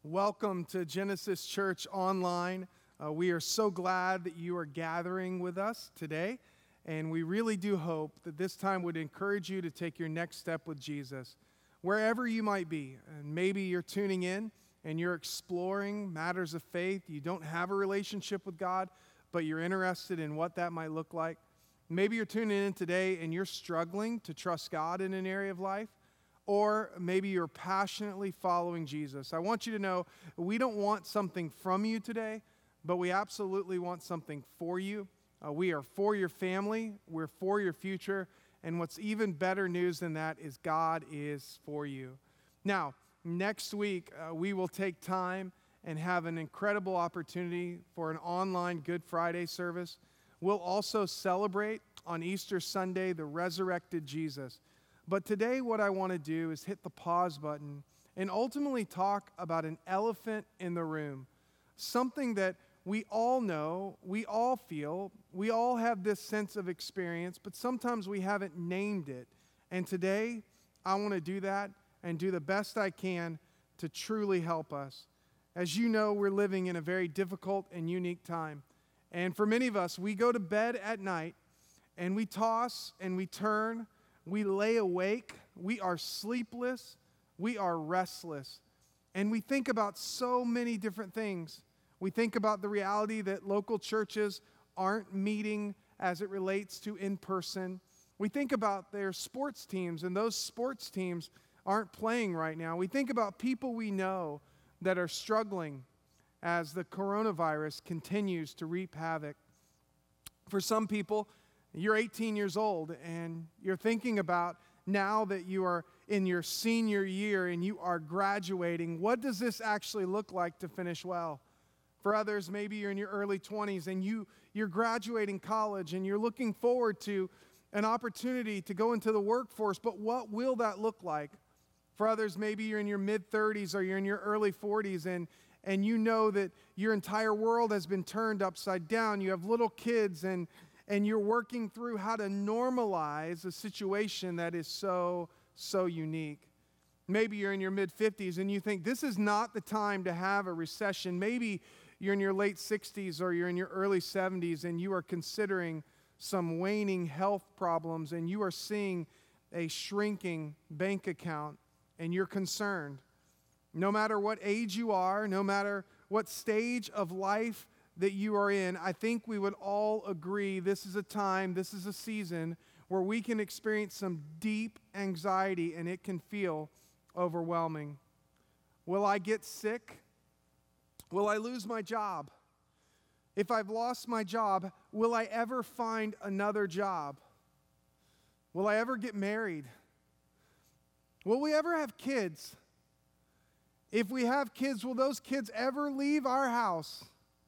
Welcome to Genesis Church Online. We are so glad that you are gathering with us today, and we really do hope that this time would encourage you to take your next step with Jesus. Wherever you might be, and maybe you're tuning in and you're exploring matters of faith, you don't have a relationship with God, but you're interested in what that might look like. Maybe you're tuning in today and you're struggling to trust God in an area of life. Or maybe you're passionately following Jesus. I want you to know we don't want something from you today, but we absolutely want something for you. We are for your family, we're for your future, and what's even better news than that is God is for you. Now, next week, we will take time and have an incredible opportunity for an online Good Friday service. We'll also celebrate on Easter Sunday the resurrected Jesus. But today what I want to do is hit the pause button and ultimately talk about an elephant in the room, something that we all know, we all feel, we all have this sense of experience, but sometimes we haven't named it. And today I want to do that and do the best I can to truly help us. As you know, we're living in a very difficult and unique time. And for many of us, we go to bed at night and we toss and we turn. We lay awake, we are sleepless, we are restless, and we think about so many different things. We think about the reality that local churches aren't meeting as it relates to in-person. We think about their sports teams, and those sports teams aren't playing right now. We think about people we know that are struggling as the coronavirus continues to reap havoc. For some people, you're 18 years old and you're thinking about now that you are in your senior year and you are graduating, what does this actually look like to finish well? For others, maybe you're in your early 20s and you're graduating college and you're looking forward to an opportunity to go into the workforce, but what will that look like? For others, maybe you're in your mid-30s or you're in your early 40s and you know that your entire world has been turned upside down. You have little kids and you're working through how to normalize a situation that is so unique. Maybe you're in your mid-50s and you think this is not the time to have a recession. Maybe you're in your late 60s or you're in your early 70s and you are considering some waning health problems and you are seeing a shrinking bank account and you're concerned. No matter what age you are, no matter what stage of life that you are in, I think we would all agree this is a time, this is a season where we can experience some deep anxiety and it can feel overwhelming. Will I get sick? Will I lose my job? If I've lost my job, will I ever find another job? Will I ever get married? Will we ever have kids? If we have kids, will those kids ever leave our house?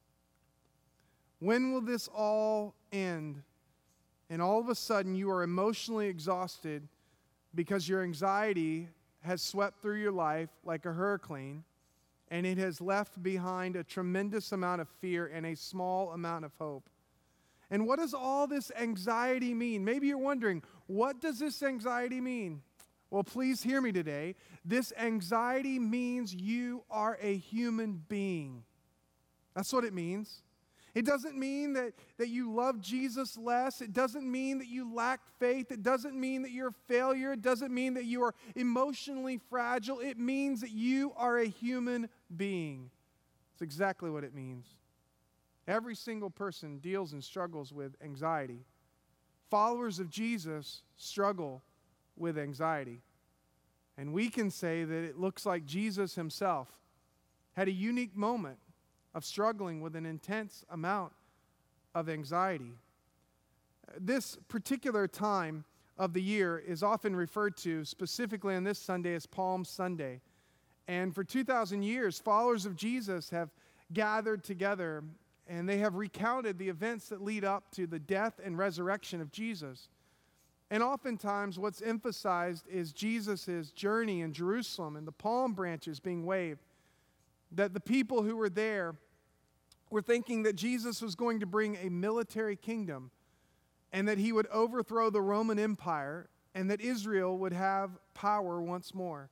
When will this all end? And all of a sudden you are emotionally exhausted because your anxiety has swept through your life like a hurricane and it has left behind a tremendous amount of fear and a small amount of hope. And what does all this anxiety mean? Maybe you're wondering, what does this anxiety mean? Well, please hear me today. This anxiety means you are a human being. That's what it means. It doesn't mean that you love Jesus less. It doesn't mean that you lack faith. It doesn't mean that you're a failure. It doesn't mean that you are emotionally fragile. It means that you are a human being. That's exactly what it means. Every single person deals and struggles with anxiety. Followers of Jesus struggle with anxiety. And we can say that it looks like Jesus himself had a unique moment of struggling with an intense amount of anxiety. This particular time of the year is often referred to, specifically on this Sunday, as Palm Sunday. And for 2,000 years, followers of Jesus have gathered together and they have recounted the events that lead up to the death and resurrection of Jesus. And oftentimes what's emphasized is Jesus' journey in Jerusalem and the palm branches being waved. That the people who were there were thinking that Jesus was going to bring a military kingdom and that he would overthrow the Roman Empire and that Israel would have power once more.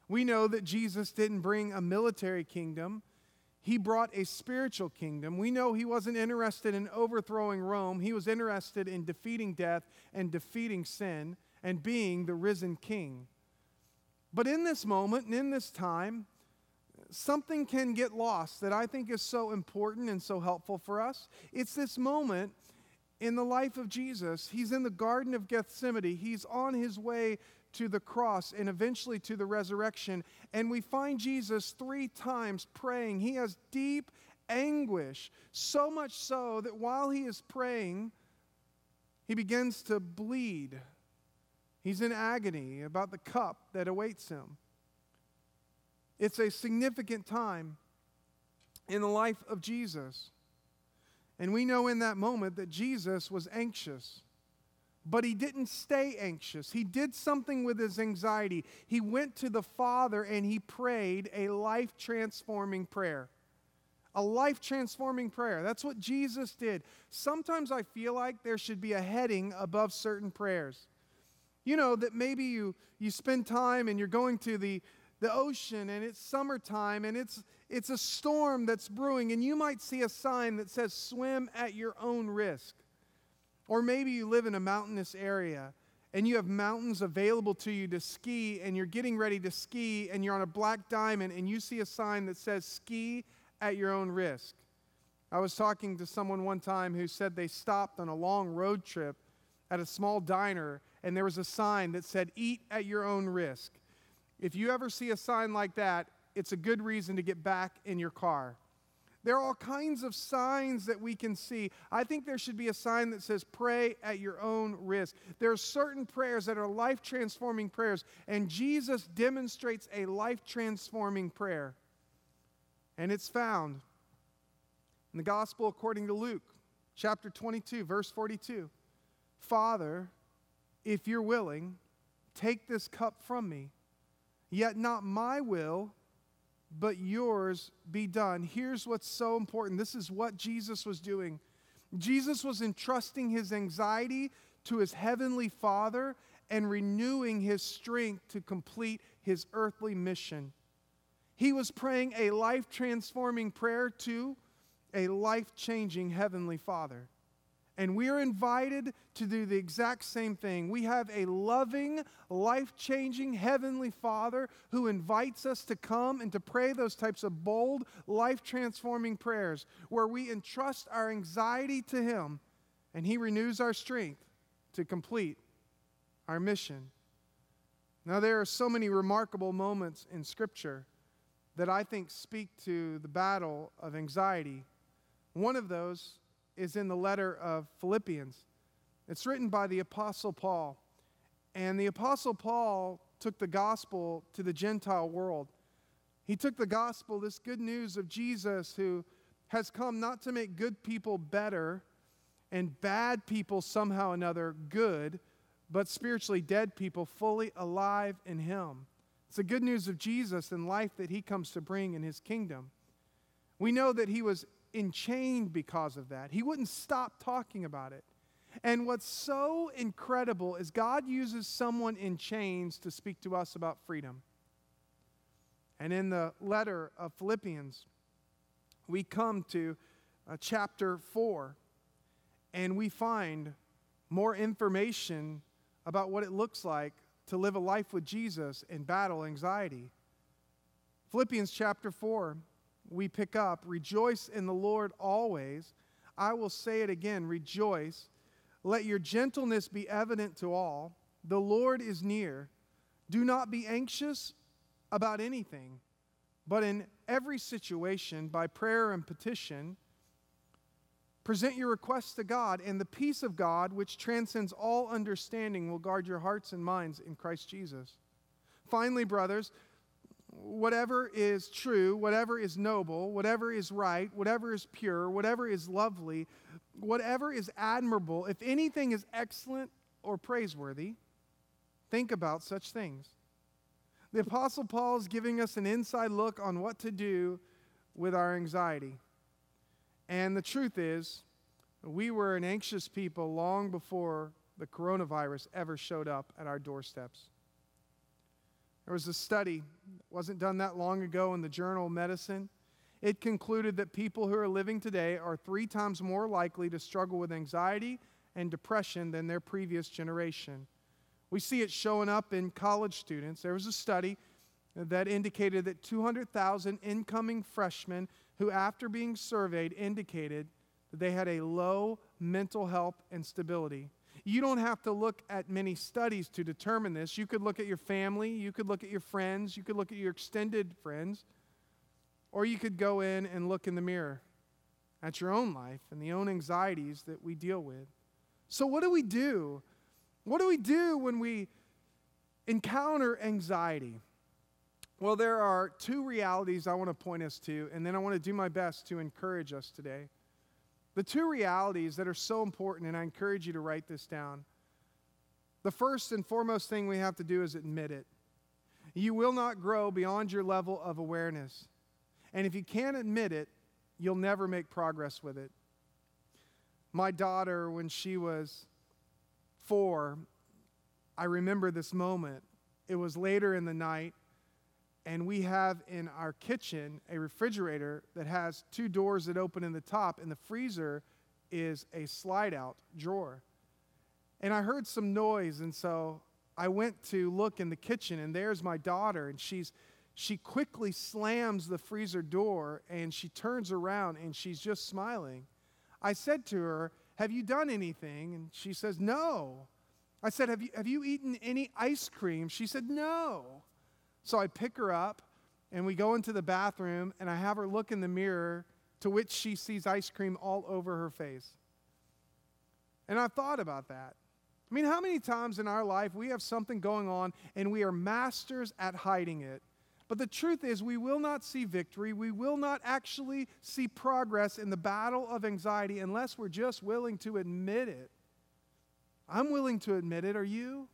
We know that Jesus didn't bring a military kingdom. He brought a spiritual kingdom. We know he wasn't interested in overthrowing Rome. He was interested in defeating death and defeating sin and being the risen king. But in this moment and in this time, something can get lost that I think is so important and so helpful for us. It's this moment in the life of Jesus. He's in the Garden of Gethsemane. He's on his way to the cross and eventually to the resurrection. And we find Jesus 3 times praying. He has deep anguish, so much so that while he is praying, he begins to bleed. He's in agony about the cup that awaits him. It's a significant time in the life of Jesus. And we know in that moment that Jesus was anxious. But he didn't stay anxious. He did something with his anxiety. He went to the Father and he prayed a life-transforming prayer. A life-transforming prayer. That's what Jesus did. Sometimes I feel like there should be a heading above certain prayers. You know, that maybe you spend time and you're going to the ocean and it's summertime and it's a storm that's brewing and you might see a sign that says swim at your own risk. Or maybe you live in a mountainous area and you have mountains available to you to ski and you're getting ready to ski and you're on a black diamond and you see a sign that says ski at your own risk. I was talking to someone one time who said they stopped on a long road trip at a small diner and there was a sign that said eat at your own risk. If you ever see a sign like that, it's a good reason to get back in your car. There are all kinds of signs that we can see. I think there should be a sign that says pray at your own risk. There are certain prayers that are life-transforming prayers, and Jesus demonstrates a life-transforming prayer. And it's found in the Gospel according to Luke, chapter 22, verse 42. Father, if you're willing, take this cup from me. Yet not my will, but yours be done. Here's what's so important. This is what Jesus was doing. Jesus was entrusting his anxiety to his heavenly Father and renewing his strength to complete his earthly mission. He was praying a life-transforming prayer to a life-changing heavenly Father. And we are invited to do the exact same thing. We have a loving, life-changing Heavenly Father who invites us to come and to pray those types of bold, life-transforming prayers where we entrust our anxiety to Him and He renews our strength to complete our mission. Now, there are so many remarkable moments in Scripture that I think speak to the battle of anxiety. One of those is in the letter of Philippians. It's written by the Apostle Paul. And the Apostle Paul took the gospel to the Gentile world. He took the gospel, this good news of Jesus who has come not to make good people better and bad people somehow or another good, but spiritually dead people fully alive in Him. It's the good news of Jesus and life that He comes to bring in His kingdom. We know that He was enchained because of that. He wouldn't stop talking about it. And what's so incredible is God uses someone in chains to speak to us about freedom. And in the letter of Philippians, we come to chapter 4, and we find more information about what it looks like to live a life with Jesus and battle anxiety. Philippians chapter 4, we pick up, rejoice in the Lord always. I will say it again, rejoice. Let your gentleness be evident to all. The Lord is near. Do not be anxious about anything, but in every situation, by prayer and petition, present your requests to God, and the peace of God, which transcends all understanding, will guard your hearts and minds in Christ Jesus. Finally, brothers, whatever is true, whatever is noble, whatever is right, whatever is pure, whatever is lovely, whatever is admirable, if anything is excellent or praiseworthy, think about such things. The Apostle Paul is giving us an inside look on what to do with our anxiety. And the truth is, we were an anxious people long before the coronavirus ever showed up at our doorsteps. There was a study wasn't done that long ago in the Journal of Medicine. It concluded that people who are living today are 3 times more likely to struggle with anxiety and depression than their previous generation. We see it showing up in college students. There was a study that indicated that 200,000 incoming freshmen who, after being surveyed, indicated that they had a low mental health and stability. You don't have to look at many studies to determine this. You could look at your family, you could look at your friends, you could look at your extended friends, or you could go in and look in the mirror at your own life and the own anxieties that we deal with. So what do we do? What do we do when we encounter anxiety? Well, there are 2 realities I want to point us to, and then I want to do my best to encourage us today. The 2 realities that are so important, and I encourage you to write this down. The first and foremost thing we have to do is admit it. You will not grow beyond your level of awareness. And if you can't admit it, you'll never make progress with it. My daughter, when she was 4, I remember this moment. It was later in the night, and we have in our kitchen a refrigerator that has 2 doors that open in the top, and the freezer is a slide-out drawer. And I heard some noise, and so I went to look in the kitchen, and there's my daughter, and she quickly slams the freezer door, and she turns around, and she's just smiling. I said to her, "Have you done anything?" And she says, "No." I said, have you eaten any ice cream?" She said, "No." So I pick her up, and we go into the bathroom, and I have her look in the mirror, to which she sees ice cream all over her face. And I thought about that. I mean, how many times in our life we have something going on, and we are masters at hiding it? But the truth is, we will not see victory. We will not actually see progress in the battle of anxiety unless we're just willing to admit it. I'm willing to admit it. Are you?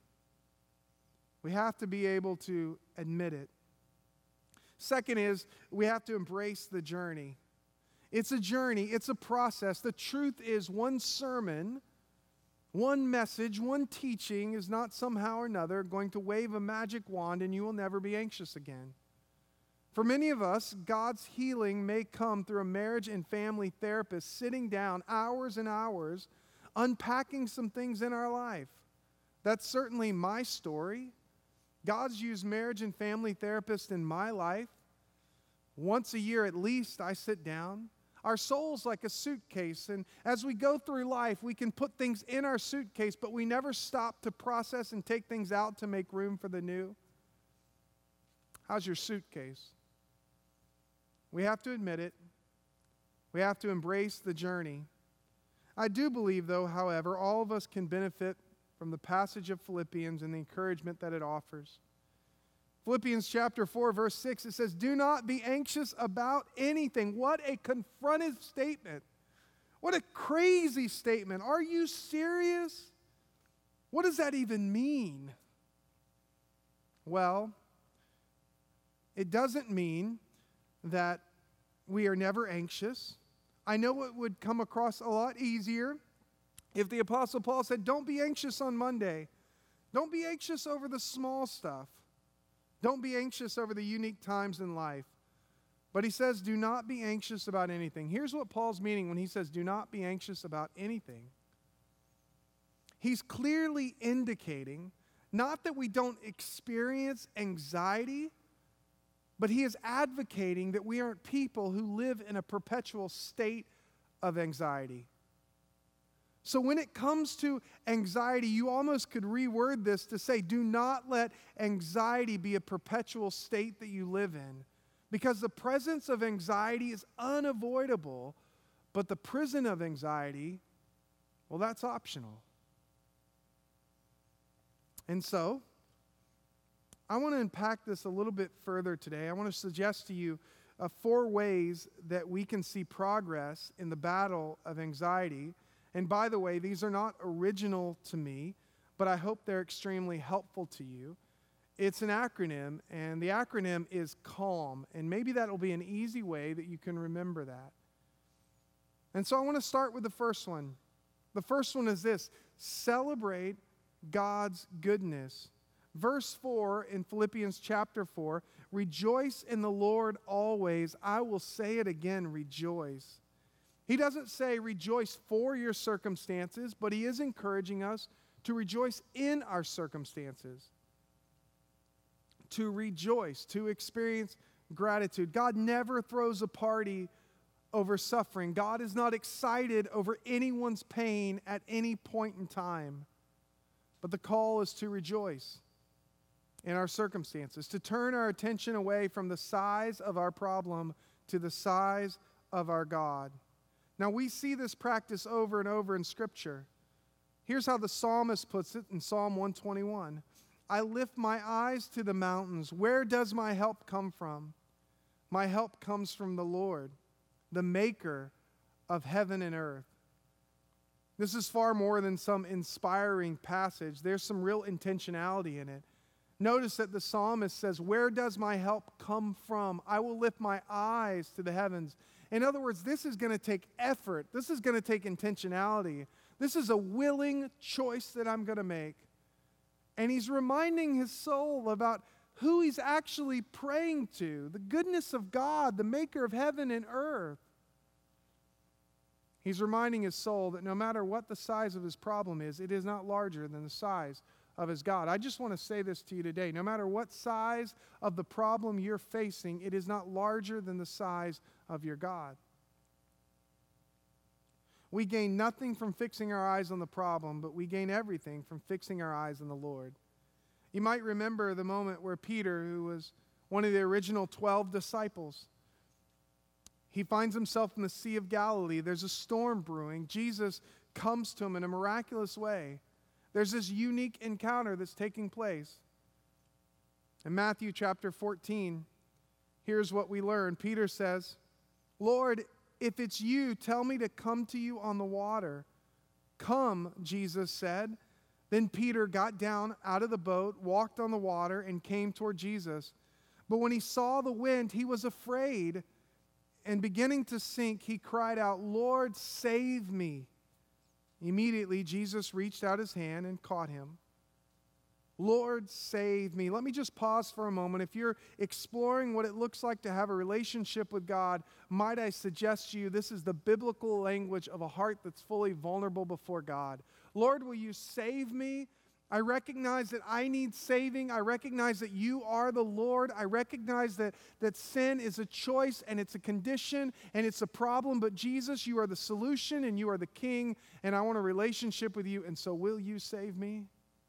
We have to be able to admit it. Second is, we have to embrace the journey. It's a journey. It's a process. The truth is, one sermon, one message, one teaching is not somehow or another going to wave a magic wand and you will never be anxious again. For many of us, God's healing may come through a marriage and family therapist sitting down hours and hours unpacking some things in our life. That's certainly my story. God's used marriage and family therapists in my life. Once a year at least, I sit down. Our soul's like a suitcase, and as we go through life, we can put things in our suitcase, but we never stop to process and take things out to make room for the new. How's your suitcase? We have to admit it. We have to embrace the journey. I do believe, though, however, all of us can benefit from the passage of Philippians and the encouragement that it offers. Philippians chapter 4, verse 6, it says, "Do not be anxious about anything." What a confrontive statement. What a crazy statement. Are you serious? What does that even mean? Well, it doesn't mean that we are never anxious. I know it would come across a lot easier if the Apostle Paul said, "Don't be anxious on Monday. Don't be anxious over the small stuff. Don't be anxious over the unique times in life." But he says, do not be anxious about anything. Here's what Paul's meaning when he says, do not be anxious about anything. He's clearly indicating not that we don't experience anxiety, but he is advocating that we aren't people who live in a perpetual state of anxiety. So when it comes to anxiety, you almost could reword this to say, do not let anxiety be a perpetual state that you live in. Because the presence of anxiety is unavoidable, but the prison of anxiety, well, that's optional. And so, I want to unpack this a little bit further today. I want to suggest to you 4 ways that we can see progress in the battle of anxiety. And by the way, these are not original to me, but I hope they're extremely helpful to you. It's an acronym, and the acronym is CALM, and maybe that'll be an easy way that you can remember that. And so I want to start with the first one. The first one is this: celebrate God's goodness. Verse 4 in Philippians chapter 4, rejoice in the Lord always. I will say it again, rejoice. He doesn't say rejoice for your circumstances, but he is encouraging us to rejoice in our circumstances. To rejoice, to experience gratitude. God never throws a party over suffering. God is not excited over anyone's pain at any point in time. But the call is to rejoice in our circumstances, to turn our attention away from the size of our problem to the size of our God. Now, we see this practice over and over in Scripture. Here's how the psalmist puts it in Psalm 121. I lift my eyes to the mountains. Where does my help come from? My help comes from the Lord, the maker of heaven and earth. This is far more than some inspiring passage. There's some real intentionality in it. Notice that the psalmist says, where does my help come from? I will lift my eyes to the heavens. In other words, this is going to take effort. This is going to take intentionality. This is a willing choice that I'm going to make. And he's reminding his soul about who he's actually praying to, the goodness of God, the maker of heaven and earth. He's reminding his soul that no matter what the size of his problem is, it is not larger than the size of his God. I just want to say this to you today. No matter what size of the problem you're facing, it is not larger than the size of your God. We gain nothing from fixing our eyes on the problem, but we gain everything from fixing our eyes on the Lord. You might remember the moment where Peter, who was one of the original 12 disciples, he finds himself in the Sea of Galilee. There's a storm brewing. Jesus comes to him in a miraculous way. There's this unique encounter that's taking place. In Matthew chapter 14, here's what we learn. Peter says, Lord, if it's you, tell me to come to you on the water. Come, Jesus said. Then Peter got down out of the boat, walked on the water, and came toward Jesus. But when he saw the wind, he was afraid, and beginning to sink, he cried out, Lord, save me. Immediately, Jesus reached out his hand and caught him. Lord, save me. Let me just pause for a moment. If you're exploring what it looks like to have a relationship with God, might I suggest to you this is the biblical language of a heart that's fully vulnerable before God. Lord, will you save me? I recognize that I need saving. I recognize that you are the Lord. I recognize that sin is a choice and it's a condition and it's a problem. But Jesus, you are the solution and you are the King, and I want a relationship with you. And so will you save me?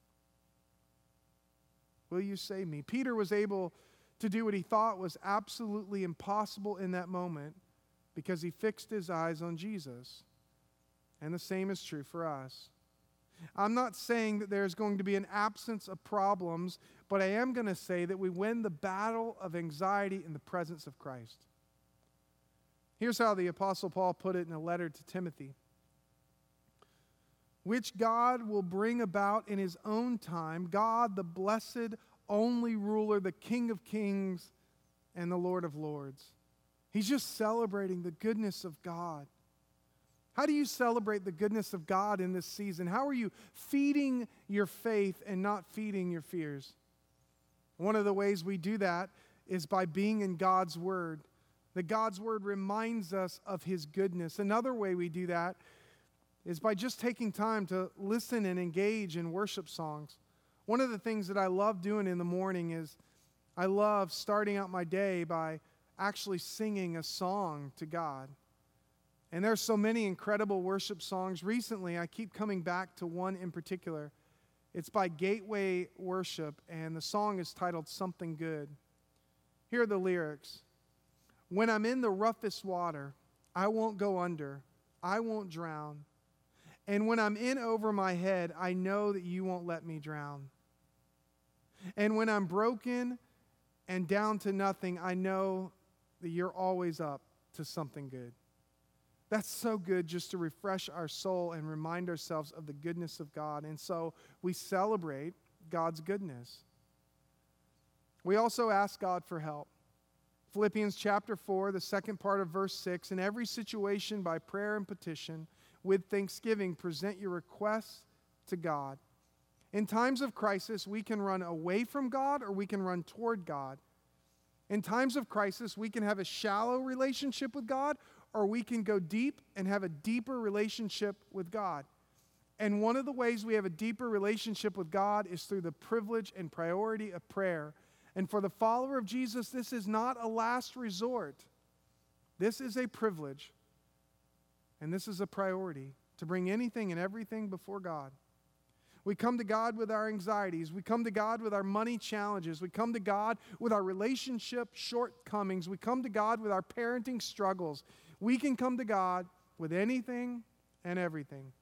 Will you save me? Peter was able to do what he thought was absolutely impossible in that moment because he fixed his eyes on Jesus. And the same is true for us. I'm not saying that there's going to be an absence of problems, but I am going to say that we win the battle of anxiety in the presence of Christ. Here's how the Apostle Paul put it in a letter to Timothy. Which God will bring about in his own time, God, the blessed, only ruler, the King of kings, and the Lord of lords. He's just celebrating the goodness of God. How do you celebrate the goodness of God in this season? How are you feeding your faith and not feeding your fears? One of the ways we do that is by being in God's Word. That God's Word reminds us of his goodness. Another way we do that is by just taking time to listen and engage in worship songs. One of the things that I love doing in the morning is I love starting out my day by actually singing a song to God. And there's so many incredible worship songs. Recently, I keep coming back to one in particular. It's by Gateway Worship, and the song is titled Something Good. Here are the lyrics. When I'm in the roughest water, I won't go under, I won't drown. And when I'm in over my head, I know that you won't let me drown. And when I'm broken and down to nothing, I know that you're always up to something good. That's so good just to refresh our soul and remind ourselves of the goodness of God. And so we celebrate God's goodness. We also ask God for help. Philippians chapter 4, the second part of verse 6, in every situation by prayer and petition, with thanksgiving, present your requests to God. In times of crisis, we can run away from God or we can run toward God. In times of crisis, we can have a shallow relationship with God or we can go deep and have a deeper relationship with God. And one of the ways we have a deeper relationship with God is through the privilege and priority of prayer. And for the follower of Jesus, this is not a last resort. This is a privilege. And this is a priority, to bring anything and everything before God. We come to God with our anxieties. We come to God with our money challenges. We come to God with our relationship shortcomings. We come to God with our parenting struggles. We can come to God with anything and everything.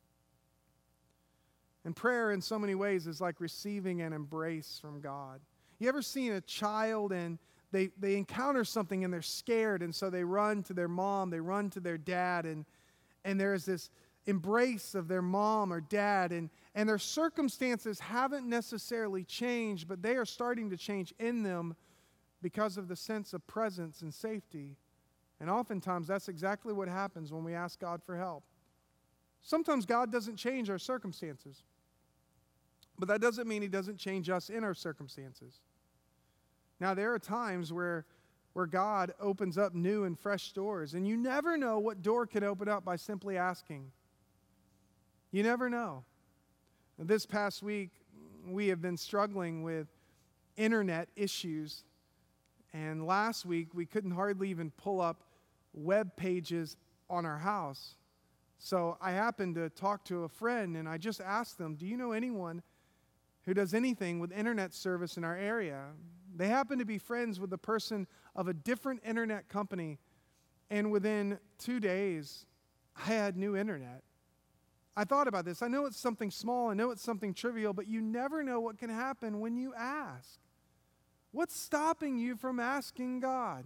And prayer in so many ways is like receiving an embrace from God. You ever seen a child and they encounter something and they're scared, and so they run to their mom, they run to their dad, and there's this embrace of their mom or dad, and their circumstances haven't necessarily changed, but they are starting to change in them because of the sense of presence and safety. And oftentimes that's exactly what happens when we ask God for help. Sometimes God doesn't change our circumstances, but that doesn't mean He doesn't change us in our circumstances. Now, there are times where God opens up new and fresh doors, and you never know what door can open up by simply asking. You never know. This past week, we have been struggling with internet issues, and last week, we couldn't hardly even pull up web pages on our house. So I happened to talk to a friend, and I just asked them, do you know anyone who does anything with internet service in our area? They happen to be friends with the person of a different internet company, and within 2 days, I had new internet. I thought about this. I know it's something small. I know it's something trivial, but you never know what can happen when you ask. What's stopping you from asking God?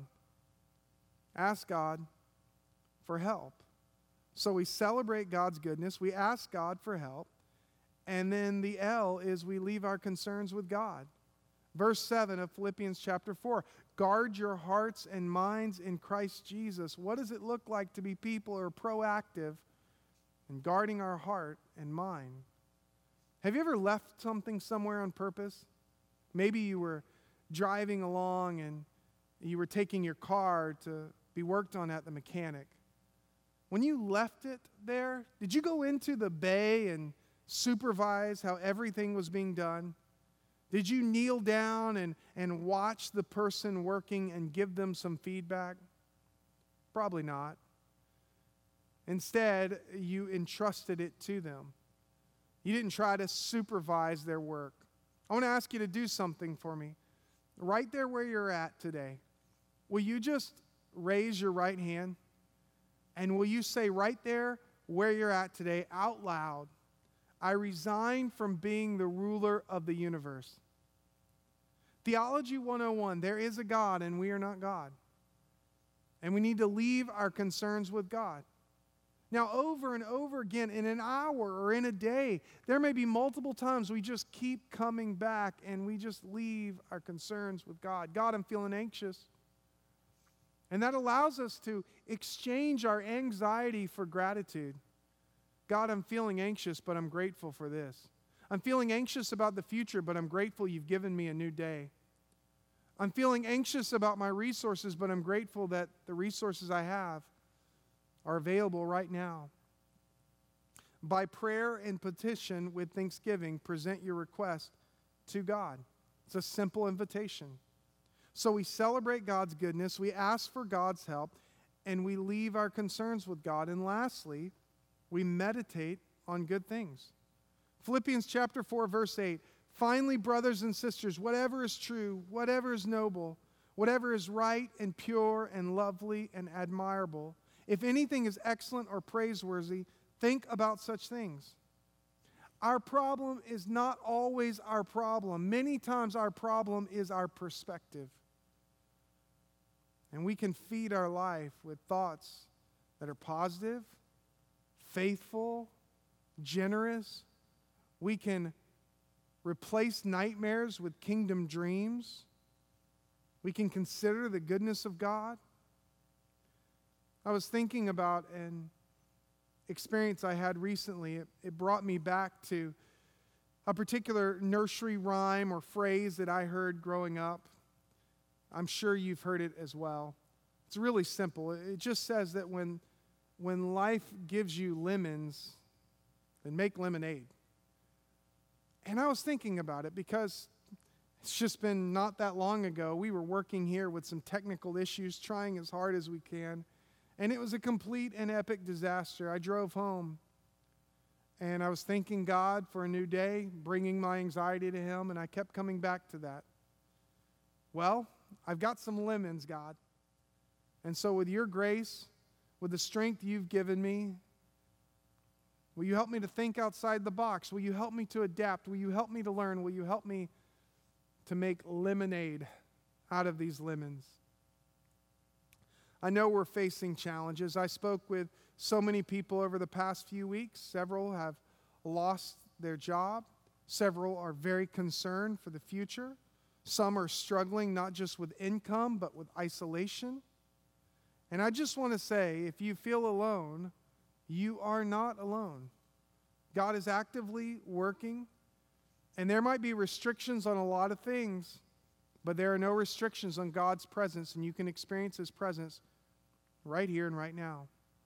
Ask God for help. So we celebrate God's goodness. We ask God for help. And then the L is we leave our concerns with God. Verse 7 of Philippians chapter 4. Guard your hearts and minds in Christ Jesus. What does it look like to be people who are proactive in guarding our heart and mind? Have you ever left something somewhere on purpose? Maybe you were driving along and you were taking your car to be worked on at the mechanic. When you left it there, did you go into the bay and supervise how everything was being done? Did you kneel down and watch the person working and give them some feedback? Probably not. Instead, you entrusted it to them. You didn't try to supervise their work. I want to ask you to do something for me. Right there where you're at today, will you just raise your right hand? And will you say right there where you're at today out loud, I resign from being the ruler of the universe. Theology 101, there is a God and we are not God. And we need to leave our concerns with God. Now, over and over again, in an hour or in a day, there may be multiple times we just keep coming back and we just leave our concerns with God. God, I'm feeling anxious. And that allows us to exchange our anxiety for gratitude. God, I'm feeling anxious, but I'm grateful for this. I'm feeling anxious about the future, but I'm grateful you've given me a new day. I'm feeling anxious about my resources, but I'm grateful that the resources I have are available right now. By prayer and petition with thanksgiving, present your request to God. It's a simple invitation. So we celebrate God's goodness, we ask for God's help, and we leave our concerns with God. And lastly, we meditate on good things. Philippians chapter 4, verse 8. Finally, brothers and sisters, whatever is true, whatever is noble, whatever is right and pure and lovely and admirable, if anything is excellent or praiseworthy, think about such things. Our problem is not always our problem. Many times our problem is our perspective. And we can feed our life with thoughts that are positive, faithful, generous. We can replace nightmares with kingdom dreams. We can consider the goodness of God. I was thinking about an experience I had recently. It brought me back to a particular nursery rhyme or phrase that I heard growing up. I'm sure you've heard it as well. It's really simple. It just says that when life gives you lemons, then make lemonade. And I was thinking about it because it's just been not that long ago. We were working here with some technical issues, trying as hard as we can. And it was a complete and epic disaster. I drove home and I was thanking God for a new day, bringing my anxiety to Him, and I kept coming back to that. Well, I've got some lemons, God. And so with your grace, with the strength you've given me, will you help me to think outside the box? Will you help me to adapt? Will you help me to learn? Will you help me to make lemonade out of these lemons? I know we're facing challenges. I spoke with so many people over the past few weeks. Several have lost their job. Several are very concerned for the future. Some are struggling not just with income, but with isolation. And I just want to say, if you feel alone, you are not alone. God is actively working, and there might be restrictions on a lot of things, but there are no restrictions on God's presence, and you can experience His presence right here and right now.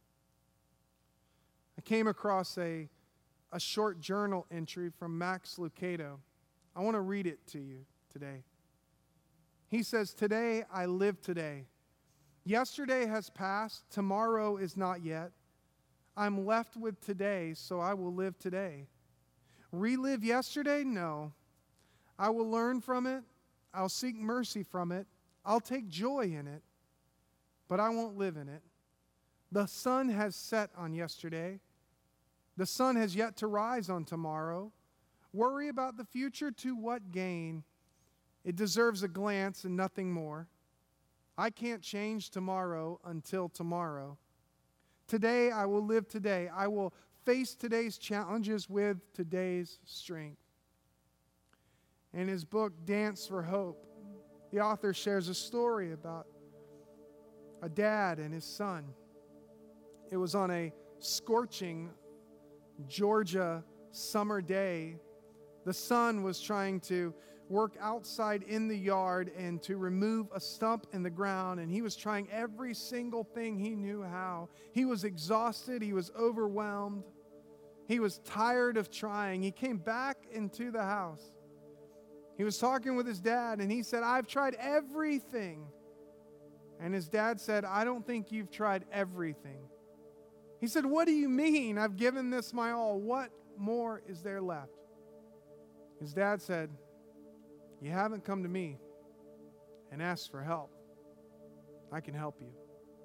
I came across a short journal entry from Max Lucado. I want to read it to you today. He says, "Today I live today. Yesterday has passed, tomorrow is not yet. I'm left with today, so I will live today. Relive yesterday? No. I will learn from it. I'll seek mercy from it. I'll take joy in it, but I won't live in it. The sun has set on yesterday. The sun has yet to rise on tomorrow. Worry about the future to what gain? It deserves a glance and nothing more. I can't change tomorrow until tomorrow. Today I will live today. I will face today's challenges with today's strength." In his book, Dance for Hope, the author shares a story about a dad and his son. It was on a scorching Georgia summer day. The son was trying to work outside in the yard and to remove a stump in the ground, and he was trying every single thing he knew how. He was exhausted. He was overwhelmed. He was tired of trying. He came back into the house. He was talking with his dad, and he said, "I've tried everything." And his dad said, "I don't think you've tried everything." He said, "What do you mean? I've given this my all. What more is there left?" His dad said, "You haven't come to me and asked for help. I can help you."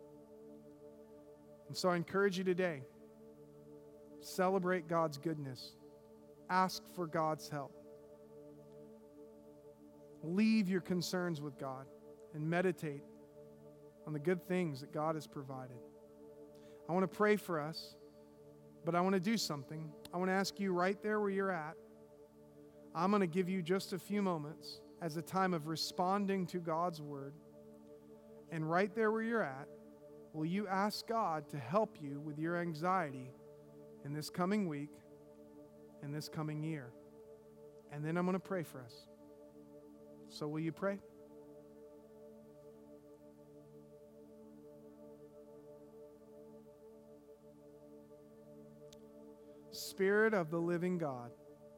And so I encourage you today, celebrate God's goodness. Ask for God's help. Leave your concerns with God and meditate on the good things that God has provided. I want to pray for us, but I want to do something. I want to ask you right there where you're at. I'm going to give you just a few moments as a time of responding to God's word. And right there where you're at, will you ask God to help you with your anxiety in this coming week and this coming year? And then I'm going to pray for us. So will you pray? Spirit of the living God,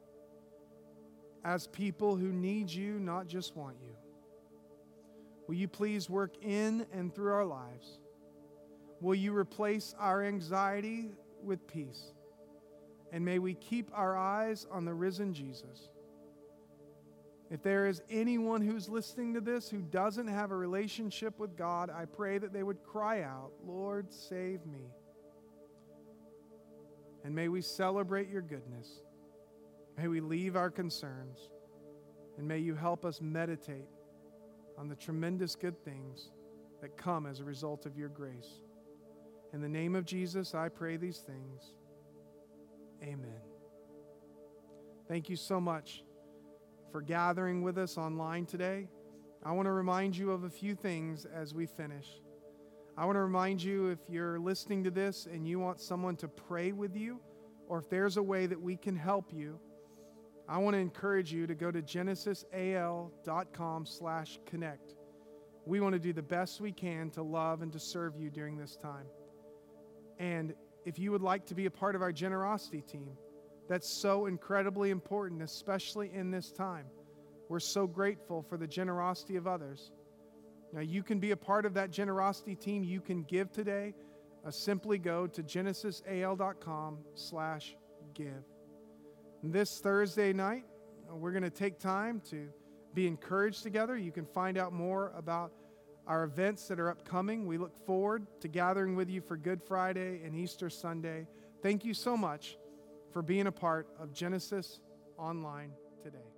as people who need you, not just want you, will you please work in and through our lives? Will you replace our anxiety with peace? And may we keep our eyes on the risen Jesus. If there is anyone who's listening to this who doesn't have a relationship with God, I pray that they would cry out, "Lord, save me." And may we celebrate your goodness. May we leave our concerns, and may you help us meditate on the tremendous good things that come as a result of your grace. In the name of Jesus, I pray these things. Amen. Thank you so much for gathering with us online today. I want to remind you of a few things as we finish. I want to remind you, if you're listening to this and you want someone to pray with you, or if there's a way that we can help you, I want to encourage you to go to genesisal.com/connect. We want to do the best we can to love and to serve you during this time. And if you would like to be a part of our generosity team, that's so incredibly important, especially in this time. We're so grateful for the generosity of others. Now, you can be a part of that generosity team. You can give today. Simply go to genesisal.com/give. This Thursday night, we're going to take time to be encouraged together. You can find out more about our events that are upcoming. We look forward to gathering with you for Good Friday and Easter Sunday. Thank you so much for being a part of Genesis Online today.